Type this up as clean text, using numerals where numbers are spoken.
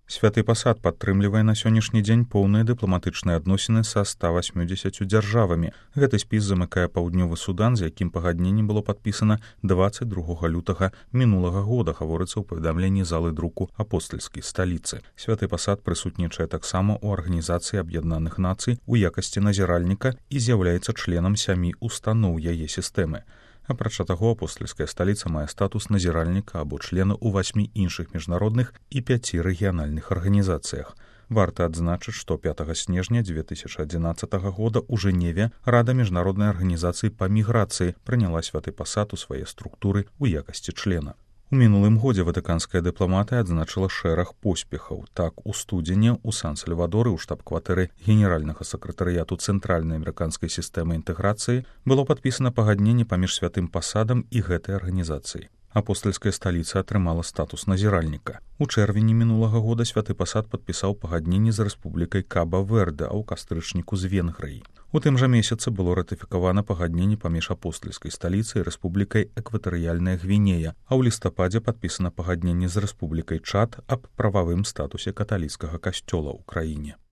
Святы пасад падтрымлівае на сённяшні дзень поўныя дыпламатычныя адносіны са 180 дзяржавамі. Гэты спіс замыкае паўднёвы Судан, з якім пагадненне было падпісана 22 лютага мінулага года, гаворыцца ў паведамленні залы друку апостальскай сталіцы. Святы пасад прысутнічае таксама ў Арганізацыі Аб'яднаных Нацый у якасці назіральніка і з'яўляецца членам 7 устаноў яе сістэмы. Апрача таго, апостальская сталіца мае статус назіральніка або члена ў 8 іншых міжнародных і 5 рэгіянальных арганізацыях. Варта адзначыць, што 5 снежня 2011 года ў Жэневе Рада міжнароднай арганізацыі па міграцыі прыняла святы пасад у свае структуры ў якасці члена. У мінулым годзе ватыканская дыпламатыя адзначыла шэраг поспехаў. Так, у студзені ў Сан-Сальвадоры ў штаб-кватэры генеральнага сакратарыяту цэнтральнай амерыканскай сістэмы інтэграцыі было падпісана пагадненне паміж святым пасадам і гэтай арганізацыяй. Апостальская сталіца атрымала статус назіральніка. У чэрвені мінулага года святы пасад падпісаў пагадненне з рэспублікай Каба-Верде, а ў кастрычніку з Венгрыяй. У тым жа месяцы было ратыфікавана пагадненне паміж апостальскай сталіцай і рэспублікай Экватарыяльная Гвінея, а ў лістападзе падпісана пагадненне з рэспублікай Чад аб прававым статусе каталіцкага касцёла ў краіне.